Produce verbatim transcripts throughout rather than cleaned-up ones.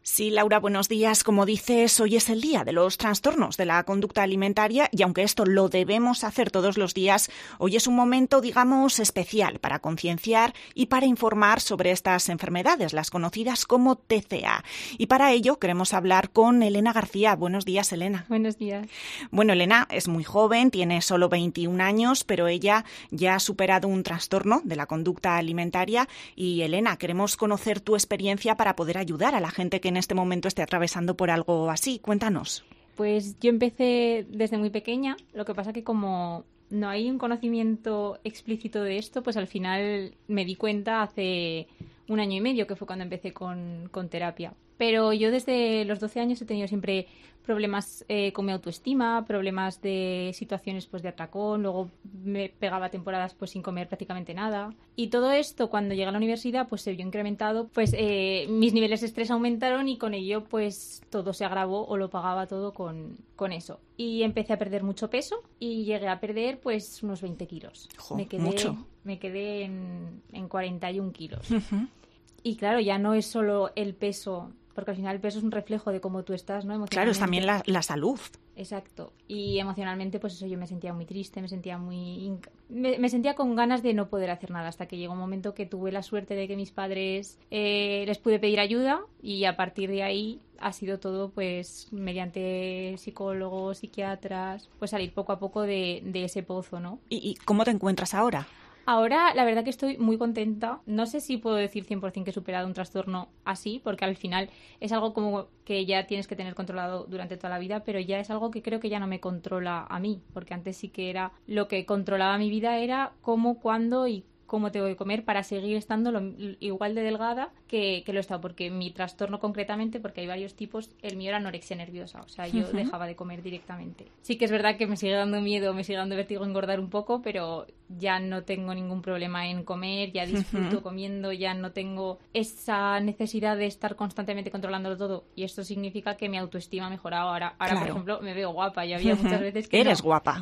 Sí, Laura, buenos días. Como dices, hoy es el día de los trastornos de la conducta alimentaria y aunque esto lo debemos hacer todos los días, hoy es un momento, digamos, especial para concienciar y para informar sobre estas enfermedades, las conocidas como T C A. Y para ello queremos hablar con Elena García. Buenos días, Elena. Buenos días. Bueno, Elena es muy joven, tiene solo veintiún años, pero ella ya ha superado un trastorno de la conducta alimentaria. Y, Elena, queremos conocer tu experiencia para poder ayudar a la gente que en este momento esté atravesando por algo así. Cuéntanos. Pues yo empecé desde muy pequeña, lo que pasa que como no hay un conocimiento explícito de esto, pues al final me di cuenta hace un año y medio, que fue cuando empecé con, con terapia. Pero yo desde los doce años he tenido siempre problemas eh, con mi autoestima, problemas de situaciones pues de atracón, luego me pegaba temporadas pues sin comer prácticamente nada. Y todo esto cuando llegué a la universidad pues se vio incrementado, pues eh, mis niveles de estrés aumentaron y con ello pues todo se agravó o lo pagaba todo con, con eso. Y empecé a perder mucho peso y llegué a perder pues unos veinte kilos. Jo, me quedé, mucho. Me quedé en, en cuarenta y un kilos. Uh-huh. Y claro, ya no es solo el peso, porque al final el peso es un reflejo de cómo tú estás, ¿no? Emocionalmente. Claro, es también la, la salud. Exacto. Y emocionalmente, pues eso, yo me sentía muy triste, me sentía muy... Inc- me, me sentía con ganas de no poder hacer nada, hasta que llegó un momento que tuve la suerte de que mis padres eh, les pude pedir ayuda y a partir de ahí ha sido todo, pues, mediante psicólogos, psiquiatras, pues salir poco a poco de, de ese pozo, ¿no? ¿Y, y cómo te encuentras ahora? Ahora, la verdad que estoy muy contenta. No sé si puedo decir cien por ciento que he superado un trastorno así, porque al final es algo como que ya tienes que tener controlado durante toda la vida, pero ya es algo que creo que ya no me controla a mí, porque antes sí que era lo que controlaba mi vida era cómo, cuándo y cómo tengo que comer para seguir estando lo, igual de delgada que, que lo he estado, porque mi trastorno concretamente, porque hay varios tipos, el mío era anorexia nerviosa, o sea, yo uh-huh. dejaba de comer directamente. Sí que es verdad que me sigue dando miedo, me sigue dando vértigo engordar un poco, pero ya no tengo ningún problema en comer, ya disfruto uh-huh. comiendo, ya no tengo esa necesidad de estar constantemente controlándolo todo, y esto significa que mi autoestima ha mejorado. Ahora, ahora claro. por ejemplo, me veo guapa, y había muchas veces que Eres no. guapa.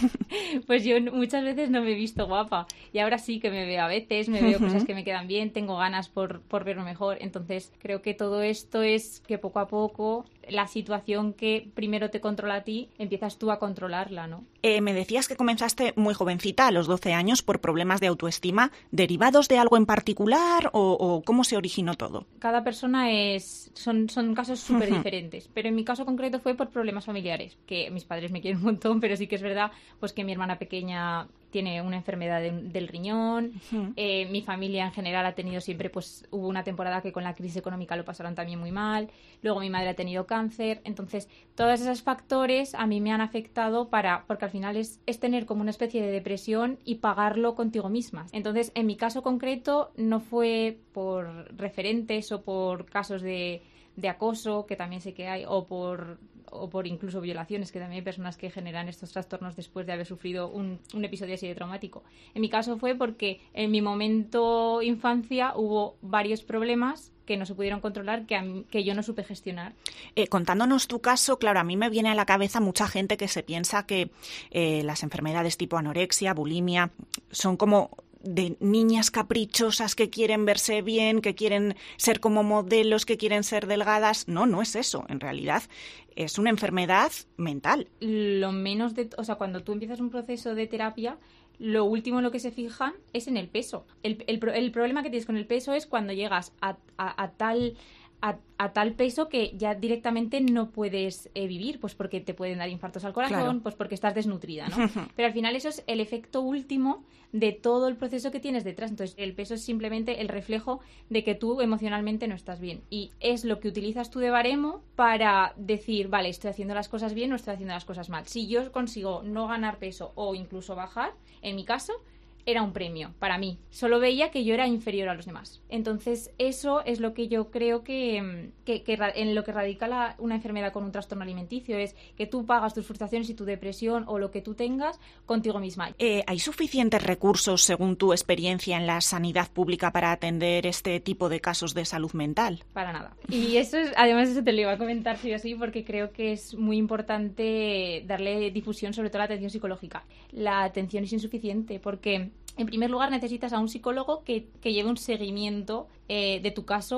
Pues yo muchas veces no me he visto guapa, y ahora sí que me veo a veces, me veo uh-huh. cosas que me quedan bien, tengo ganas por, por verme mejor. Entonces creo que todo esto es que poco a poco la situación que primero te controla a ti, empiezas tú a controlarla, ¿no? Eh, me decías que comenzaste muy jovencita, a los doce años, por problemas de autoestima, ¿derivados de algo en particular o, o cómo se originó todo? Cada persona es son, son casos súper uh-huh. diferentes, pero en mi caso concreto fue por problemas familiares, que mis padres me quieren un montón, pero sí que es verdad pues que mi hermana pequeña tiene una enfermedad de, del riñón, uh-huh. eh, mi familia en general ha tenido siempre, pues hubo una temporada que con la crisis económica lo pasaron también muy mal, luego mi madre ha tenido cáncer, entonces todos esos factores a mí me han afectado para, porque al final es, es tener como una especie de depresión y pagarlo contigo misma. Entonces en mi caso concreto no fue por referentes o por casos de, de acoso, que también sé que hay, o por... o por incluso violaciones, que también hay personas que generan estos trastornos después de haber sufrido un, un episodio así de traumático. En mi caso fue porque en mi momento infancia hubo varios problemas que no se pudieron controlar, que, a mí, que yo no supe gestionar. Eh, contándonos tu caso, claro, a mí me viene a la cabeza mucha gente que se piensa que eh, las enfermedades tipo anorexia, bulimia, son como de niñas caprichosas que quieren verse bien, que quieren ser como modelos, que quieren ser delgadas. No, no es eso. En realidad es una enfermedad mental. Lo menos de... O sea, cuando tú empiezas un proceso de terapia, lo último en lo que se fijan es en el peso. El, el, el problema que tienes con el peso es cuando llegas a, a, a tal... A, a tal peso que ya directamente no puedes eh, vivir, pues porque te pueden dar infartos al corazón, claro. Pues porque estás desnutrida, ¿no? Pero al final eso es el efecto último de todo el proceso que tienes detrás. Entonces el peso es simplemente el reflejo de que tú emocionalmente no estás bien. Y es lo que utilizas tú de baremo para decir, vale, estoy haciendo las cosas bien o estoy haciendo las cosas mal. Si yo consigo no ganar peso o incluso bajar, en mi caso, era un premio para mí. Solo veía que yo era inferior a los demás. Entonces, eso es lo que yo creo que, que, que en lo que radica la, una enfermedad con un trastorno alimenticio, es que tú pagas tus frustraciones y tu depresión o lo que tú tengas contigo misma. Eh, ¿Hay suficientes recursos, según tu experiencia, en la sanidad pública para atender este tipo de casos de salud mental? Para nada. Y eso es, además, eso te lo iba a comentar sí o sí, porque creo que es muy importante darle difusión, sobre todo a la atención psicológica. La atención es insuficiente porque, en primer lugar, necesitas a un psicólogo que, que lleve un seguimiento eh, de tu caso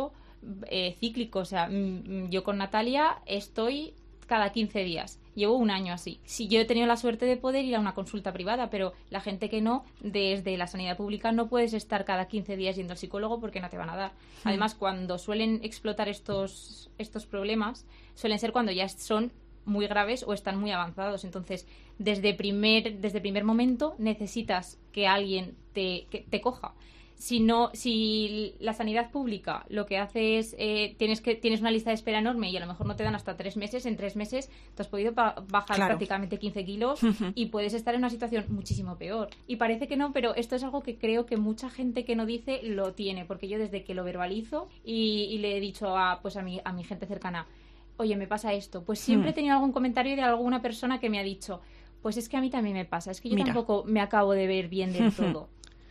eh, cíclico. O sea, mm, yo con Natalia estoy cada quince días. Llevo un año así. Sí, yo he tenido la suerte de poder ir a una consulta privada, pero la gente que no, desde la sanidad pública no puedes estar cada quince días yendo al psicólogo porque no te van a dar. Mm. Además, cuando suelen explotar estos, estos problemas, suelen ser cuando ya son muy graves o están muy avanzados. Entonces, desde primer, desde primer momento necesitas que alguien te, que te coja. Si no, si la sanidad pública lo que hace es eh, tienes que tienes una lista de espera enorme y a lo mejor no te dan hasta tres meses, en tres meses te has podido pa- bajar claro. prácticamente quince kilos uh-huh. y puedes estar en una situación muchísimo peor. Y parece que no, pero esto es algo que creo que mucha gente que no dice lo tiene, porque yo desde que lo verbalizo y, y le he dicho a pues a mi a mi gente cercana, oye, me pasa esto, pues siempre hmm. he tenido algún comentario de alguna persona que me ha dicho, pues es que a mí también me pasa, es que yo Mira. tampoco me acabo de ver bien del todo.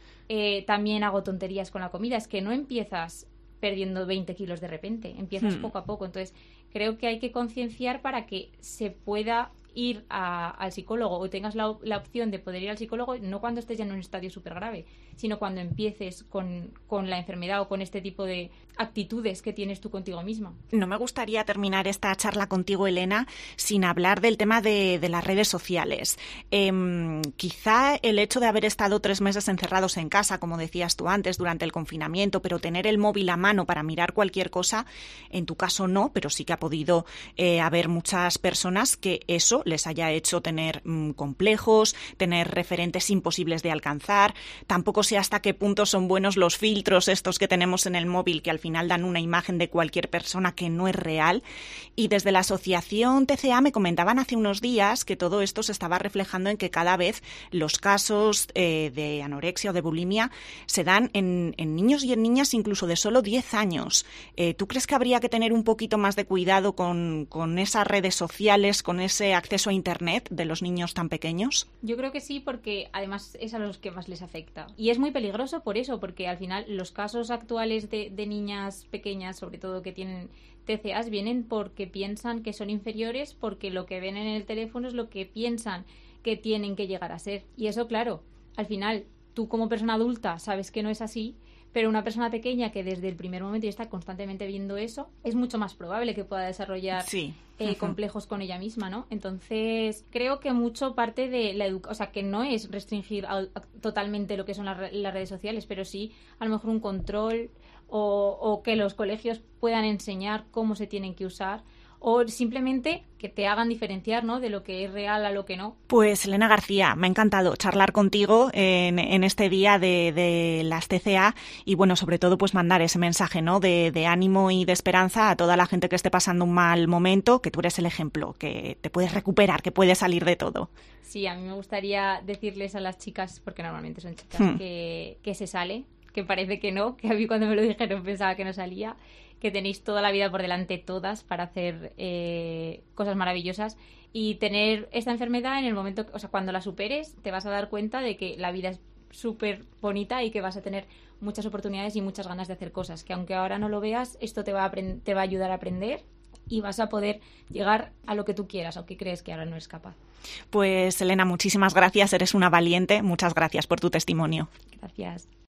Eh, también hago tonterías con la comida. Es que no empiezas perdiendo veinte kilos de repente, empiezas hmm. poco a poco. Entonces, creo que hay que concienciar para que se pueda ir a, al psicólogo o tengas la, la opción de poder ir al psicólogo, no cuando estés ya en un estadio súper grave, sino cuando empieces con, con la enfermedad o con este tipo de actitudes que tienes tú contigo misma. No me gustaría terminar esta charla contigo, Elena, sin hablar del tema de, de las redes sociales. Eh, quizá el hecho de haber estado tres meses encerrados en casa, como decías tú antes, durante el confinamiento, pero tener el móvil a mano para mirar cualquier cosa, en tu caso no, pero sí que ha podido eh, haber muchas personas que eso les haya hecho tener mmm, complejos, tener referentes imposibles de alcanzar. Tampoco sé hasta qué punto son buenos los filtros estos que tenemos en el móvil, que al final dan una imagen de cualquier persona que no es real. Y desde la asociación T C A me comentaban hace unos días que todo esto se estaba reflejando en que cada vez los casos eh, de anorexia o de bulimia se dan en, en niños y en niñas incluso de solo diez años. Eh, ¿Tú crees que habría que tener un poquito más de cuidado con, con esas redes sociales, con ese acceso a Internet de los niños tan pequeños? Yo creo que sí, porque además es a los que más les afecta. Y es muy peligroso por eso, porque al final los casos actuales de, de niñas pequeñas, sobre todo que tienen T C As, vienen porque piensan que son inferiores, porque lo que ven en el teléfono es lo que piensan que tienen que llegar a ser. Y eso, claro, al final tú como persona adulta sabes que no es así, pero una persona pequeña que desde el primer momento ya está constantemente viendo eso, es mucho más probable que pueda desarrollar sí. eh, uh-huh. complejos con ella misma, ¿no? Entonces, creo que mucho parte de la educación, o sea, que no es restringir a, a, totalmente lo que son las, las redes sociales, pero sí a lo mejor un control o, o que los colegios puedan enseñar cómo se tienen que usar, o simplemente que te hagan diferenciar, ¿no?, de lo que es real a lo que no. Pues Elena García, me ha encantado charlar contigo en, en este día de, de las T C A y, bueno, sobre todo pues mandar ese mensaje, ¿no?, de, de ánimo y de esperanza a toda la gente que esté pasando un mal momento, que tú eres el ejemplo, que te puedes recuperar, que puedes salir de todo. Sí, a mí me gustaría decirles a las chicas, porque normalmente son chicas, hmm. que, que se sale, que parece que no, que a mí cuando me lo dijeron pensaba que no salía, que tenéis toda la vida por delante todas para hacer eh, cosas maravillosas y tener esta enfermedad en el momento, o sea, cuando la superes te vas a dar cuenta de que la vida es súper bonita y que vas a tener muchas oportunidades y muchas ganas de hacer cosas, que aunque ahora no lo veas, esto te va a, aprend- te va a ayudar a aprender y vas a poder llegar a lo que tú quieras, aunque crees que ahora no eres capaz. Pues Elena, muchísimas gracias, eres una valiente, muchas gracias por tu testimonio. Gracias.